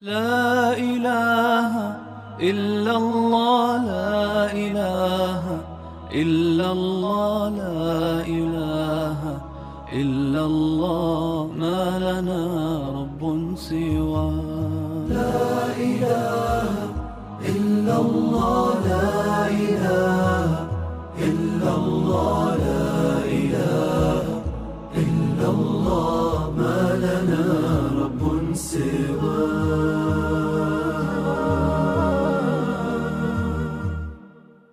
لا إله إلا الله، لا إله إلا الله، لا إله إلا الله، ما لنا رب سوى. لا إله إلا الله، لا إله إلا الله،